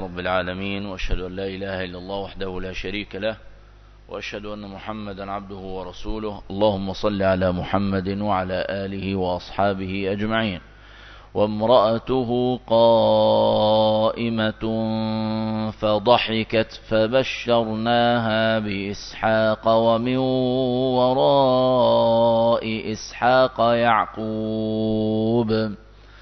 رب العالمين، وأشهد أن لا إله إلا الله وحده لا شريك له، وأشهد أن محمدا عبده ورسوله. اللهم صل على محمد وعلى آله وأصحابه أجمعين. وامرأته قائمة فضحكت فبشرناها بإسحاق ومن وراء إسحاق يعقوب.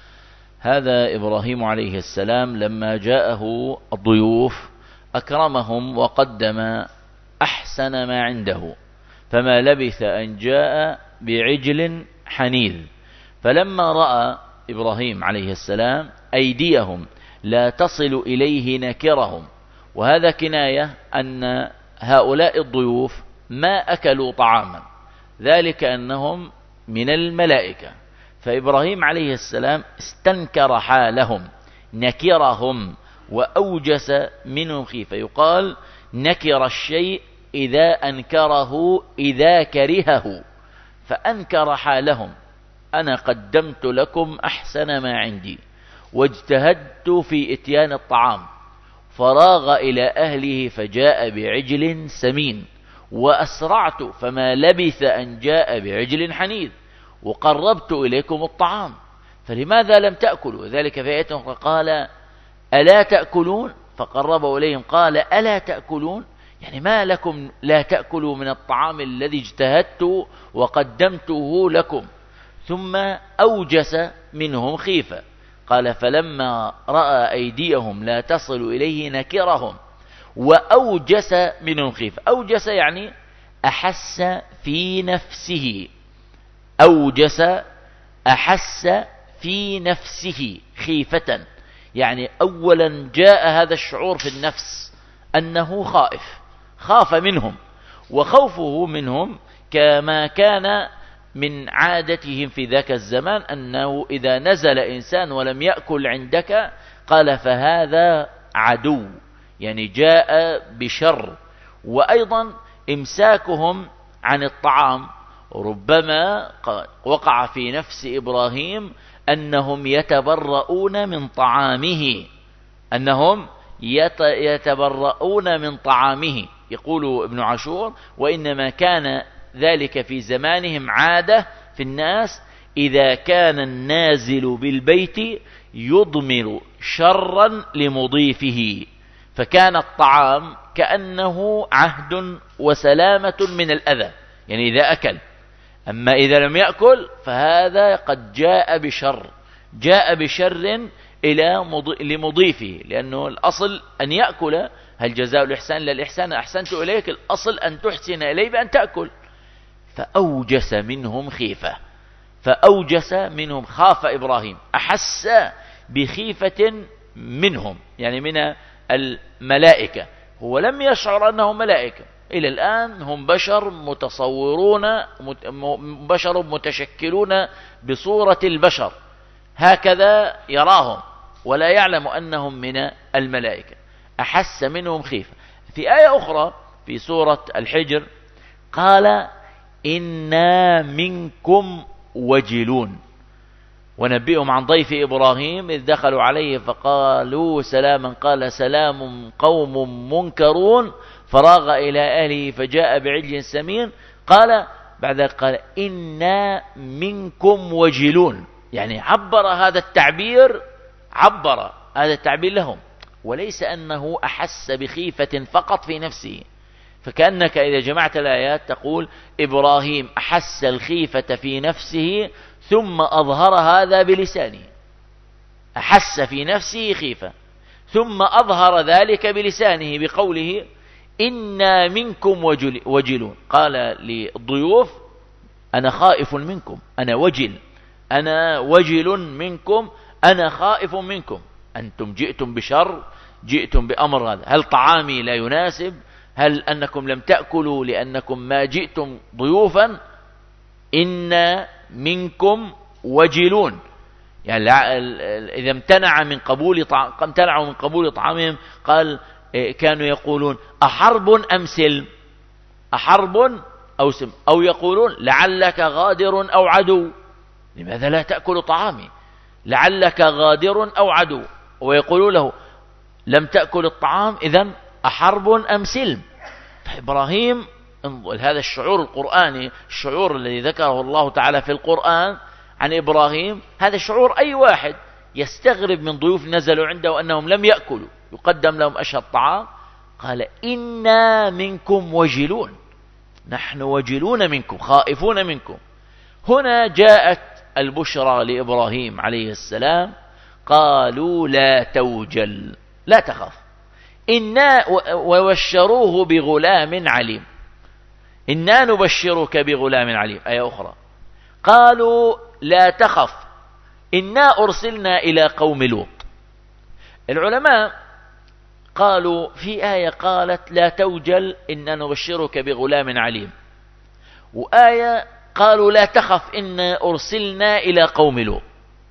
هذا إبراهيم عليه السلام لما جاءه الضيوف أكرمهم وقدم أحسن ما عنده، فما لبث أن جاء بعجل حنيذ. فلما رأى إبراهيم عليه السلام أيديهم لا تصل إليه نكرهم، وهذا كناية أن هؤلاء الضيوف ما أكلوا طعاما، ذلك أنهم من الملائكة. فإبراهيم عليه السلام استنكر حالهم، نكرهم وأوجس منهم خيفة. يقال نكر الشيء إذا أنكره إذا كرهه، فأنكر حالهم. أنا قدمت لكم أحسن ما عندي واجتهدت في إتيان الطعام، فراغ إلى أهله فجاء بعجل سمين، وأسرعت فما لبث أن جاء بعجل حنيذ، وقربت إليكم الطعام، فلماذا لم تأكلوا؟ ذلك في آية أخرى قال ألا تأكلون، فقربوا إليهم قال ألا تأكلون، يعني ما لكم لا تأكلوا من الطعام الذي اجتهدت وقدمته لكم. ثم أوجس منهم خيفة، قال فلما رأى أيديهم لا تصل إليه نكرهم وأوجس منهم خيفة. أوجس يعني أحس في نفسه، أوجس أحس في نفسه خيفة، يعني أولا جاء هذا الشعور في النفس أنه خاف منهم، وخوفه منهم كما كان من عادتهم في ذاك الزمان، أنه إذا نزل إنسان ولم يأكل عندك قال فهذا عدو، يعني جاء بشر. وأيضا إمساكهم عن الطعام، ربما وقع في نفس إبراهيم أنهم يتبرؤون من طعامه، أنهم يتبرؤون من طعامه. يقول ابن عاشور وإنما كان ذلك في زمانهم عادة في الناس، إذا كان النازل بالبيت يضمر شرا لمضيفه، فكان الطعام كأنه عهد وسلامة من الأذى، يعني إذا أكل. أما إذا لم يأكل فهذا قد جاء بشر لمضيفه، لأنه الأصل أن يأكل. هل جزاء الإحسان إلا الإحسان؟ أحسنت إليك، الأصل أن تحسن إلي بأن تأكل. فأوجس منهم خيفة، خاف إبراهيم، أحس بخيفة منهم، يعني من الملائكة. هو لم يشعر أنهم ملائكة، إلى الآن هم بشر متصورون، بشر متشكلون بصورة البشر، هكذا يراهم ولا يعلم أنهم من الملائكة. أحس منهم خيفة. في آية أخرى في سورة الحجر قال إنا منكم وجلون، ونبئهم عن ضيف إبراهيم إذ دخلوا عليه فقالوا سلاما قال سلام قوم منكرون، فراغ إلى أهله فجاء بعجل سمين، قال بعد ذلك قال إنا منكم وجلون، يعني عبر هذا التعبير لهم، وليس أنه أحس بخيفة فقط في نفسه. فكأنك إذا جمعت الآيات تقول إبراهيم أحس الخيفة في نفسه ثم أظهر هذا بلسانه، أحس في نفسه خيفة ثم أظهر ذلك بلسانه بقوله إنا منكم وجلون. قال للضيوف أنا خائف منكم، أنا وجل منكم، أنا خائف منكم، أنتم جئتم بشر، جئتم بأمر هذا، هل طعامي لا يناسب؟ هل أنكم لم تأكلوا لأنكم ما جئتم ضيوفا؟ إنا منكم وجلون، يعني إذا امتنعوا من قبول طعامهم قال كانوا يقولون أحرب أم سلم، أحرب أو سلم، أو يقولون لعلك غادر أو عدو، لماذا لا تأكل طعامي؟ لعلك غادر أو عدو. ويقولون له لم تأكل الطعام إذن أحرب أم سلم. فإبراهيم هذا الشعور القرآني، الشعور الذي ذكره الله تعالى في القرآن عن إبراهيم، هذا شعور أي واحد يستغرب من ضيوف نزلوا عنده أنهم لم يأكلوا، يقدم لهم أشهى الطعام، قال إنا منكم وجلون، نحن وجلون منكم، خائفون منكم. هنا جاءت البشرى لإبراهيم عليه السلام، قالوا لا توجل، لا تخف، إنا وبشروه بغلام عليم، إنا نبشرك بغلام عليم. آية أخرى قالوا لا تخف إنا أرسلنا إلى قوم لوط. العلماء قالوا في آية قالت لا توجل إنا نبشرك بغلام عليم، وآية قالوا لا تخف إنا أرسلنا إلى قوم لوط.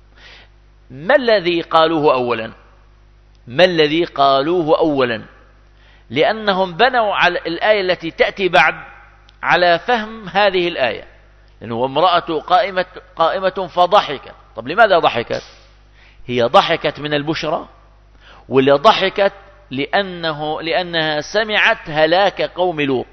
ما الذي قالوه أولا؟ ما الذي قالوه أولا؟ لأنهم بنوا على الآية التي تأتي بعد على فهم هذه الآية، لأنه امرأة قائمة فضحكت. طب لماذا ضحكت؟ هي ضحكت من البشرى، ولا ضحكت لأنها سمعت هلاك قوم لوط؟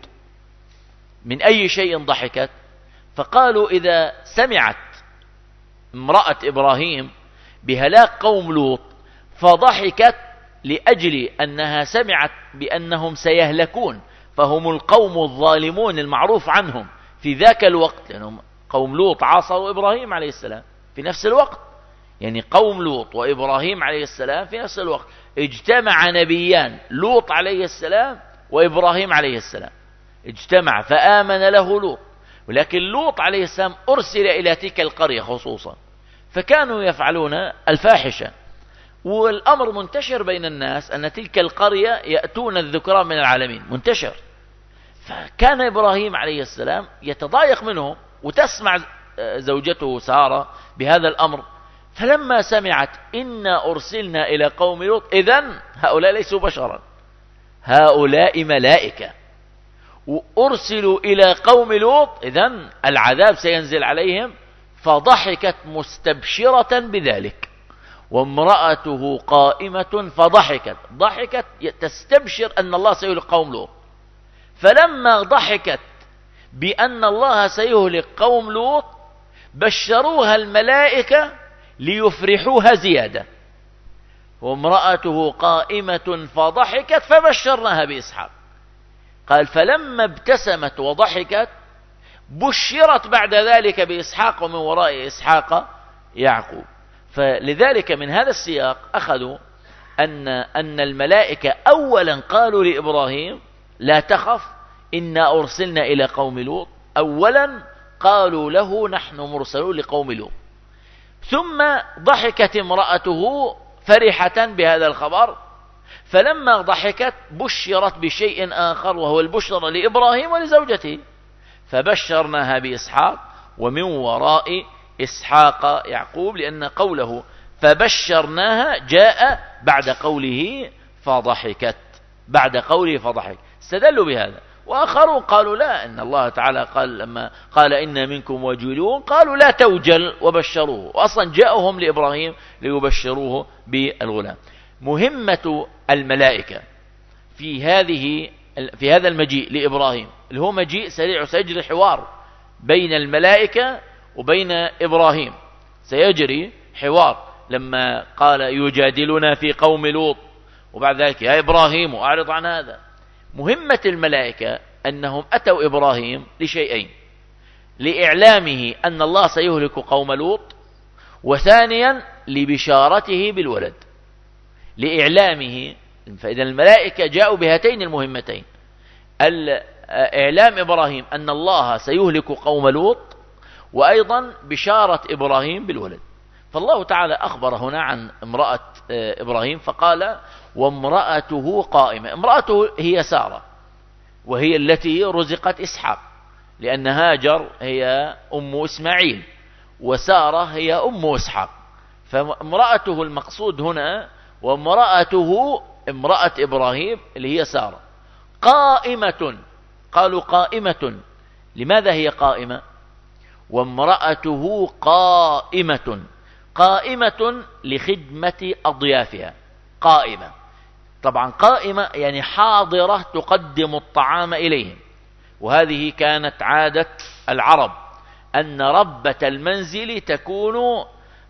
من أي شيء ضحكت؟ فقالوا إذا سمعت امرأة إبراهيم بهلاك قوم لوط فضحكت لأجل أنها سمعت بأنهم سيهلكون، فهم القوم الظالمون المعروف عنهم في ذاك الوقت، لأنهم قوم لوط عاصروا إبراهيم عليه السلام في نفس الوقت، يعني قوم لوط وإبراهيم عليه السلام في نفس الوقت، اجتمع نبيان، لوط عليه السلام وإبراهيم عليه السلام اجتمع، فآمن له لوط، ولكن لوط عليه السلام أرسل إلى تلك القرية خصوصا، فكانوا يفعلون الفاحشة، والأمر منتشر بين الناس أن تلك القرية يأتون الذكران من العالمين، منتشر. فكان إبراهيم عليه السلام يتضايق منهم، وتسمع زوجته سارة بهذا الأمر، فلما سمعت إنا أرسلنا إلى قوم لوط، إذن هؤلاء ليسوا بشرا، هؤلاء ملائكة وأرسلوا إلى قوم لوط، إذن العذاب سينزل عليهم، فضحكت مستبشرة بذلك، وامرأته قائمة فضحكت، ضحكت تستبشر أن الله سيهلك قوم لوط. فلما ضحكت بأن الله سيهلك قوم لوط بشروها الملائكة ليفرحوها زيادة، وامرأته قائمة فضحكت فبشرناها بإسحاق. قال فلما ابتسمت وضحكت بشرت بعد ذلك بإسحاق، ومن وراء إسحاق يعقوب. فلذلك من هذا السياق أخذوا أن الملائكة أولا قالوا لإبراهيم لا تخف إنا أرسلنا إلى قوم لوط، أولا قالوا له نحن مرسلون لقوم لوط، ثم ضحكت امرأته فرحة بهذا الخبر، فلما ضحكت بشرت بشيء آخر وهو البشرى لإبراهيم ولزوجته، فبشرناها بإسحاق ومن وراء إسحاق يعقوب، لأن قوله فبشرناها جاء بعد قوله فضحكت، بعد قوله فضحك، استدلوا بهذا. وآخرون قالوا لا، إن الله تعالى قال لما قال إن منكم وجلون قالوا لا توجل وبشروه، وأصلا جاءهم لإبراهيم ليبشروه بالغلام. مهمة الملائكة في هذا المجيء لإبراهيم، اللي هو مجيء سريع، سيجري حوار بين الملائكة وبين إبراهيم، سيجري حوار لما قال يجادلنا في قوم لوط، وبعد ذلك يا إبراهيم أعرض عن هذا. مهمة الملائكة أنهم أتوا إبراهيم لشيئين: لإعلامه أن الله سيهلك قوم لوط، وثانيا لبشارته بالولد، لإعلامه. فإذا الملائكة جاءوا بهاتين المهمتين: إعلام إبراهيم أن الله سيهلك قوم لوط، وأيضا بشارة إبراهيم بالولد. فالله تعالى أخبر هنا عن امرأة إبراهيم فقال وامرأته قائمة. امرأته هي سارة، وهي التي رزقت إسحاق، لأن هاجر هي أم إسماعيل وسارة هي أم إسحاق، فامرأته المقصود هنا، وامرأته امرأة إبراهيم اللي هي سارة قائمة. قالوا قائمة، لماذا هي قائمة؟ وامرأته قائمة، قائمة لخدمة أضيافها، قائمة طبعا قائمة يعني حاضرة تقدم الطعام إليهم. وهذه كانت عادة العرب، أن ربة المنزل تكون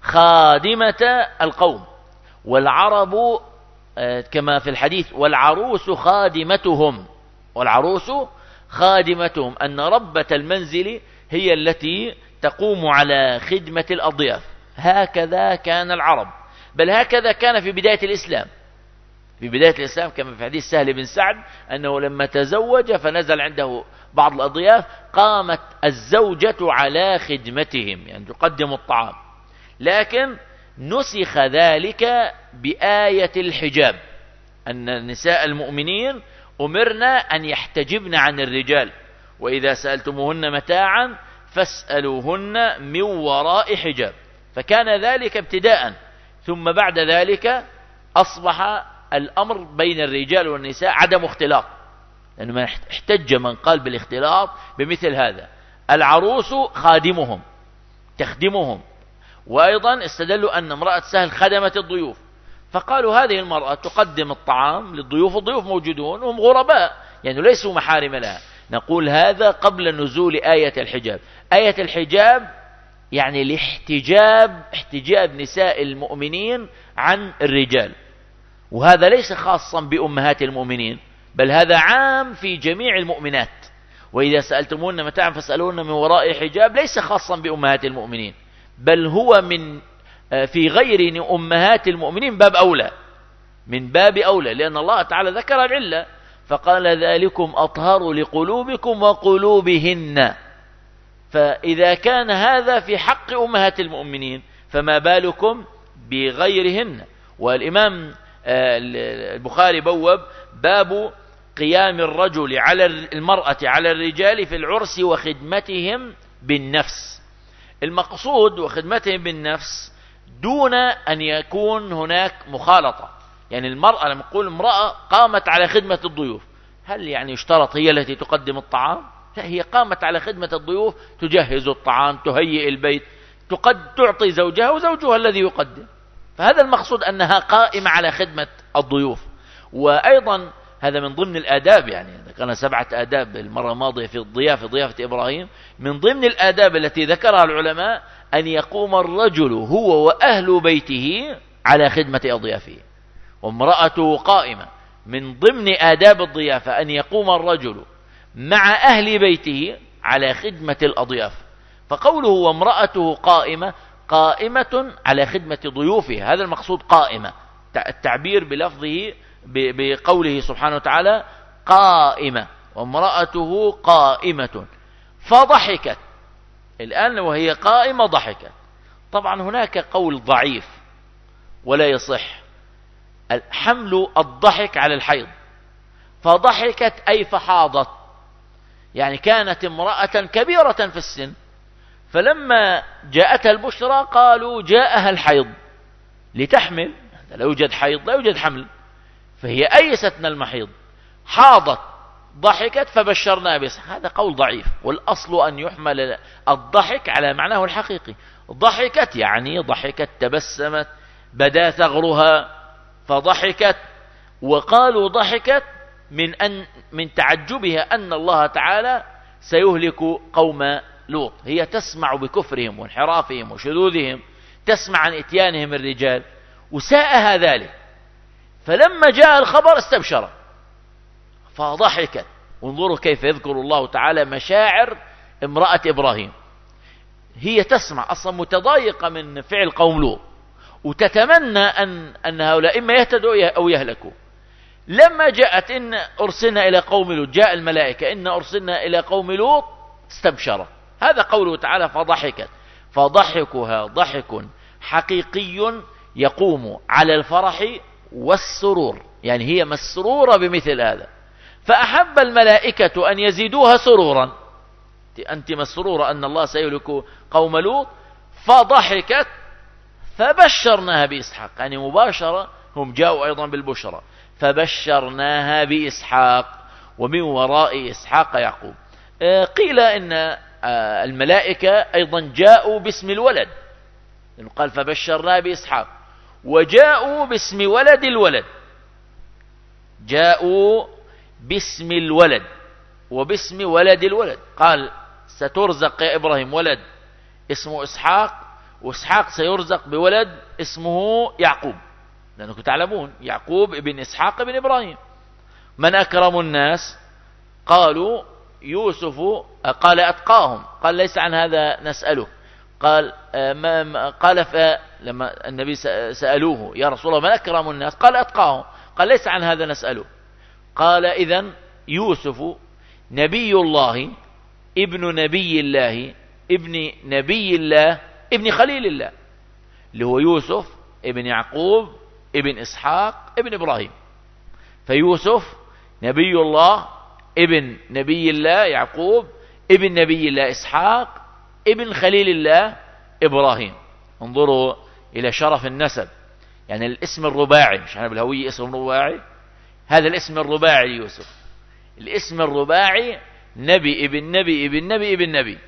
خادمة القوم، والعرب كما في الحديث والعروس خادمتهم، والعروس خادمتهم، أن ربة المنزل هي التي تقوم على خدمة الأضياف. هكذا كان العرب، بل هكذا كان في بداية الإسلام. في بداية الإسلام كما في حديث سهل بن سعد أنه لما تزوج فنزل عنده بعض الأضياف قامت الزوجة على خدمتهم، يعني تقدم الطعام. لكن نسخ ذلك بآية الحجاب، أن نساء المؤمنين أمرنا أن يحتجبن عن الرجال، وإذا سألتموهن متاعا فاسألوهن من وراء حجاب. فكان ذلك ابتداء، ثم بعد ذلك أصبح الأمر بين الرجال والنساء عدم اختلاط، لأنه ما احتج من قال بالاختلاط بمثل هذا. العروس خادمهم تخدمهم، وأيضا استدلوا أن امرأة سهل خدمت الضيوف، فقالوا هذه المرأة تقدم الطعام للضيوف، الضيوف موجودون وهم غرباء يعني ليسوا محارم لها. نقول هذا قبل نزول آية الحجاب. آية الحجاب يعني احتجاب نساء المؤمنين عن الرجال، وهذا ليس خاصا بأمهات المؤمنين، بل هذا عام في جميع المؤمنات. وإذا سألتمون متاعا فاسألوهن من وراء حجاب ليس خاصا بأمهات المؤمنين، بل هو في غير أمهات المؤمنين باب أولى، من باب أولى، لأن الله تعالى ذكر العلة فقال ذلكم أطهر لقلوبكم وقلوبهن. فإذا كان هذا في حق أمهات المؤمنين فما بالكم بغيرهن. والإمام البخاري بوب باب قيام الرجل على المرأة على الرجال في العرس وخدمتهم بالنفس. المقصود وخدمتهم بالنفس دون أن يكون هناك مخالطة. يعني المرأة لما نقول امرأة قامت على خدمة الضيوف، هل يعني يشترط هي التي تقدم الطعام؟ لا، هي قامت على خدمة الضيوف، تجهز الطعام، تهيئ البيت، تعطي زوجها وزوجها الذي يقدم. فهذا المقصود أنها قائمة على خدمة الضيوف. وأيضا هذا من ضمن الآداب، يعني ذكرنا 7 آداب المرة الماضية في ضيافة إبراهيم. من ضمن الآداب التي ذكرها العلماء أن يقوم الرجل هو وأهل بيته على خدمة أضيافه، وامرأته قائمة. من ضمن آداب الضيافة أن يقوم الرجل مع أهل بيته على خدمة الأضياف. فقوله وامرأته قائمة على خدمة ضيوفه، هذا المقصود قائمة، التعبير بلفظه بقوله سبحانه وتعالى قائمة، وامرأته قائمة فضحكت. الآن وهي قائمة ضحكت. طبعا هناك قول ضعيف ولا يصح، حمل الضحك على الحيض. فضحكت أي فحاضت، يعني كانت امرأة كبيرة في السن، فلما جاءتها البشرى قالوا جاءها الحيض لتحمل، لا يوجد حيض لا يوجد حمل، فهي أيست من المحيض، حاضت ضحكت فبشرناها بإسحاق. هذا قول ضعيف، والأصل أن يحمل الضحك على معناه الحقيقي. ضحكت يعني ضحكت، تبسمت، بدا ثغرها فضحكت. وقالوا ضحكت من تعجبها أن الله تعالى سيهلك قوم لوط. هي تسمع بكفرهم وانحرافهم وشذوذهم، تسمع عن اتيانهم الرجال، وساءها ذلك، فلما جاء الخبر استبشر فضحكت. وانظروا كيف يذكر الله تعالى مشاعر امرأة إبراهيم. هي تسمع أصلا متضايقة من فعل قوم لوط، وتتمنى أن هؤلاء إما يهتدوا أو يهلكوا. لما جاءت إن أرسلنا إلى قوم لوط، جاء الملائكة إن أرسلنا إلى قوم لوط، استبشرت. هذا قوله تعالى فضحكت. فضحكها ضحك حقيقي يقوم على الفرح والسرور، يعني هي مسرورة بمثل هذا. فأحب الملائكة أن يزيدوها سرورا، أنت مسرورة أن الله سيهلك قوم لوط، فضحكت فبشرناها بإسحاق، يعني مباشرة هم جاءوا أيضا بالبشرى، فبشرناها بإسحاق ومن وراء إسحاق يعقوب. قيل إن الملائكة أيضا جاءوا باسم الولد، قال فبشرناها بإسحاق، وجاءوا باسم ولد الولد، جاءوا باسم الولد وباسم ولد الولد. قال سترزق يا إبراهيم ولد اسمه إسحاق، وإسحاق سيرزق بولد اسمه يعقوب، لأنكم تعلمون يعقوب ابن إسحاق ابن إبراهيم. من أكرم الناس؟ قالوا يوسف. قال أتقاهم. قال ليس عن هذا نسأله. قال لما النبي سألوه يا رسول الله من أكرم الناس؟ قال أتقاهم. قال ليس عن هذا نسأله. قال إذن يوسف نبي الله ابن نبي الله ابن نبي الله ابن خليل الله، اللي هو يوسف ابن يعقوب ابن إسحاق ابن إبراهيم. فيوسف نبي الله ابن نبي الله يعقوب ابن نبي الله إسحاق ابن خليل الله إبراهيم. انظروا إلى شرف النسب، يعني الاسم الرباعي، مش احنا بالهوية اسم رباعي، هذا الاسم الرباعي يوسف، الاسم الرباعي نبي ابن نبي ابن نبي ابن نبي،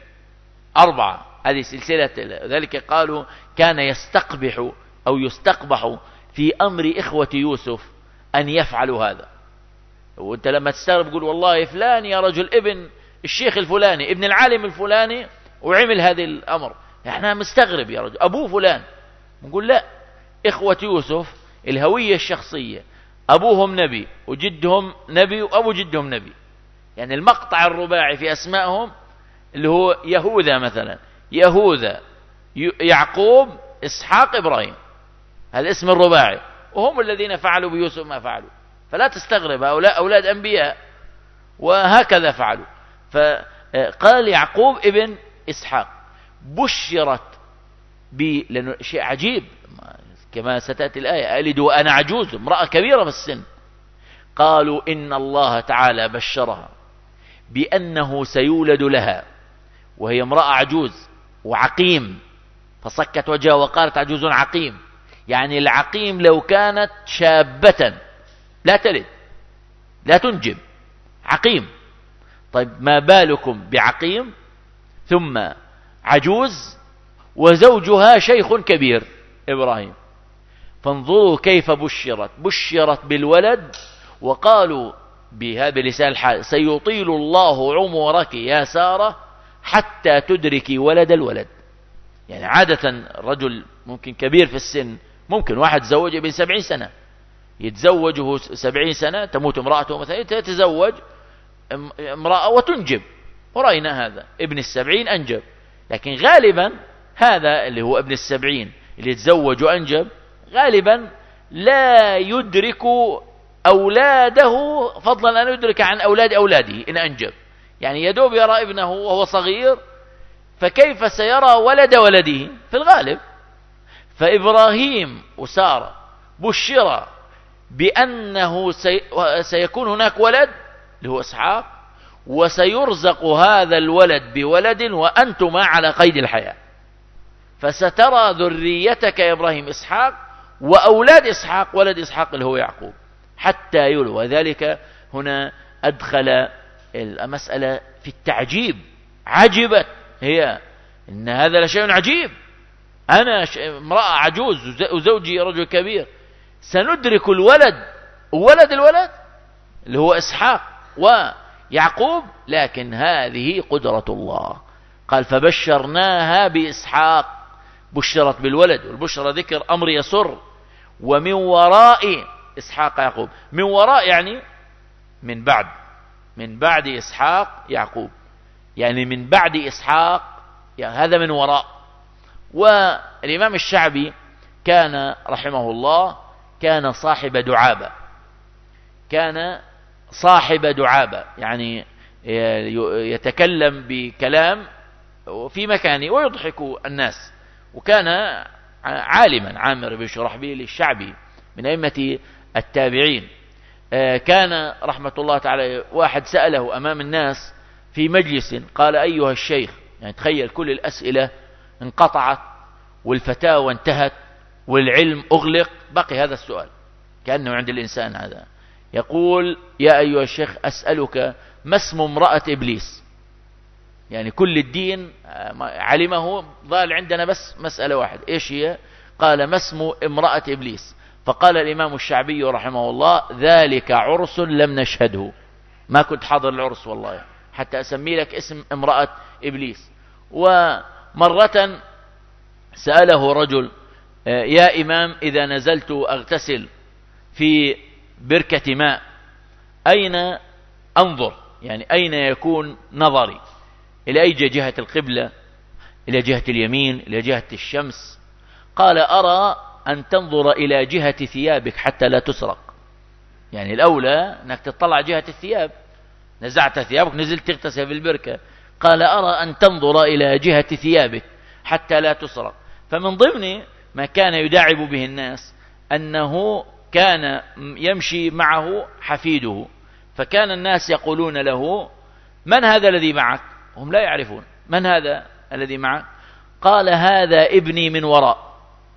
4. هذه سلسلة. ذلك قالوا كان يستقبح أو يستقبح في أمر إخوة يوسف أن يفعلوا هذا. وانت لما تستغرب قول والله فلان يا رجل ابن الشيخ الفلاني ابن العالم الفلاني وعمل هذا الأمر، احنا مستغرب يا رجل أبوه فلان. نقول لا، إخوة يوسف الهوية الشخصية أبوهم نبي وجدهم نبي وأبو جدهم نبي، يعني المقطع الرباعي في أسمائهم اللي هو يهوذا مثلا، يهوذا يعقوب إسحاق إبراهيم، هذا اسم الرباعي، وهم الذين فعلوا بيوسف ما فعلوا. فلا تستغرب، هؤلاء أولاد أنبياء وهكذا فعلوا. فقال يعقوب ابن إسحاق بشرت لأنه شيء عجيب كما ستأتي الآية ألد وأنا عجوز، امرأة كبيرة في السن. قالوا إن الله تعالى بشرها بأنه سيولد لها وهي امرأة عجوز وعقيم، فصكت وجهها وقالت عجوز عقيم، يعني العقيم لو كانت شابة لا تلد لا تنجب، عقيم. طيب ما بالكم بعقيم ثم عجوز وزوجها شيخ كبير إبراهيم. فانظروا كيف بشرت بالولد، وقالوا بهذا لسان الحال سيطيل الله عمرك يا سارة حتى تدركي ولد الولد. يعني عادة رجل ممكن كبير في السن، ممكن واحد تزوج ابن 70 سنة يتزوجه 70 سنة تموت امرأته مثلا، يتزوج امرأة وتنجب، ورأينا هذا ابن 70 أنجب. لكن غالبا هذا اللي هو ابن 70 اللي يتزوج وأنجب غالبا لا يدرك أولاده فضلا أن يدرك عن أولاد أولاده إن أنجب، يعني يدوب يرى ابنه وهو صغير، فكيف سيرى ولد ولده في الغالب. فإبراهيم وسارة بشر بأنه سيكون هناك ولد اللي هو إسحاق، وسيرزق هذا الولد بولد وأنتما على قيد الحياة، فسترى ذريتك يا إبراهيم إسحاق وأولاد إسحاق ولد إسحاق اللي هو يعقوب حتى يولد. وذلك هنا أدخل المسألة في التعجيب، عجبت هي إن هذا لشيء عجيب، أنا امرأة عجوز وزوجي رجل كبير سندرك الولد وولد الولد اللي هو إسحاق ويعقوب، لكن هذه قدرة الله. قال فبشرناها بإسحاق، بشرت بالولد، والبشرى ذكر أمر يسر، ومن وراء إسحاق يعقوب، من وراء يعني من بعد إسحاق يعقوب، يعني من بعد إسحاق، يعني هذا من وراء. والإمام الشعبي كان رحمه الله كان صاحب دعابة، يعني يتكلم بكلام في مكانه ويضحك الناس. وكان عالما، عامر بن شرحبيل الشعبي من أئمة التابعين. كان رحمة الله تعالى واحد سأله أمام الناس في مجلس قال أيها الشيخ، يعني تخيل كل الأسئلة انقطعت والفتاوى انتهت والعلم أغلق، بقي هذا السؤال كأنه عند الإنسان هذا، يقول يا أيها الشيخ أسألك ما اسم امرأة إبليس؟ يعني كل الدين علمه، ضال عندنا بس مسألة واحدة، إيش هي؟ قال ما اسم امرأة إبليس؟ فقال الإمام الشعبي رحمه الله: ذلك عرس لم نشهده. ما كنت حاضر العرس والله حتى أسمي لك اسم امرأة إبليس. ومرة سأله رجل: يا إمام، إذا نزلت أغتسل في بركة ماء أين أنظر؟ يعني أين يكون نظري؟ إلى أي جهة القبلة؟ إلى جهة اليمين؟ إلى جهة الشمس؟ قال: أرى أن تنظر إلى جهة ثيابك حتى لا تسرق. يعني الأولى أنك تطلع جهة الثياب، نزعت ثيابك نزلت تغتسل في البركة. قال: أرى أن تنظر إلى جهة ثيابك حتى لا تسرق. فمن ضمن ما كان يداعب به الناس أنه كان يمشي معه حفيده، فكان الناس يقولون له: من هذا الذي معك؟ هم لا يعرفون من هذا الذي معك. قال: هذا ابني من وراء،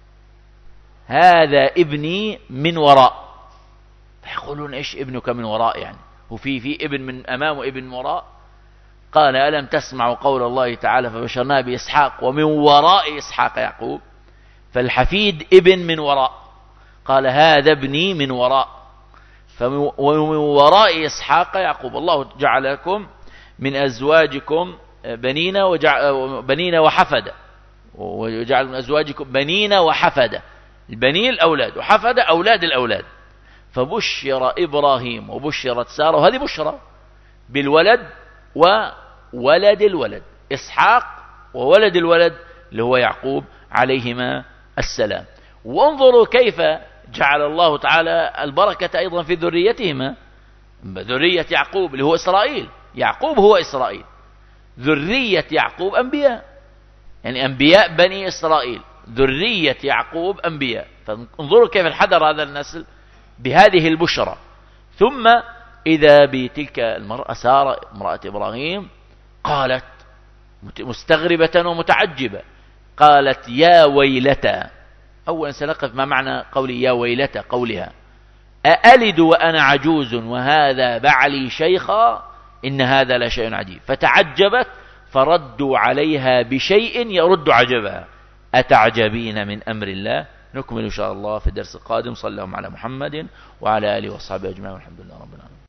هذا ابني من وراء. فيقولون: إيش ابنك من وراء؟ يعني هو في ابن من أمام وابن من وراء؟ قال: ألم تسمعوا قول الله تعالى: فبشرناه بإسحاق ومن وراء إسحاق يعقوب. فالحفيد ابن من وراء. قال: هذا ابني من وراء، ومن وراء إسحاق يعقوب. الله جعل لكم من أزواجكم بنين وحفدة، وجعل من أزواجكم بنين وحفدة. البنين الأولاد، وحفدة أولاد الأولاد. فبشر إبراهيم وبشرت سارة، وهذه بشرى بالولد وولد الولد، إسحاق وولد الولد اللي هو يعقوب عليهما السلام. وانظروا كيف جعل الله تعالى البركة أيضا في ذريتهما، ذرية يعقوب اللي هو إسرائيل. يعقوب هو إسرائيل، ذرية يعقوب أنبياء، يعني أنبياء بني إسرائيل، ذرية يعقوب أنبياء. فانظروا كيف انحدر هذا النسل بهذه البشرى. ثم إذا بتلك المرأة سارة امرأة إبراهيم قالت مستغربة ومتعجبة، قالت: يا ويلتى. أولا سنقف ما معنى قولي يا ويلتى؟ قولها: أألد وأنا عجوز وهذا بعلي شيخا إن هذا لشيء عجيب. فتعجبت فردوا عليها بشيء يرد عجبها: أتعجبين من أمر الله. نكمل إن شاء الله في الدرس القادم. صلى الله على محمد وعلى آله وصحبه أجمعين، والحمد لله رب العالمين.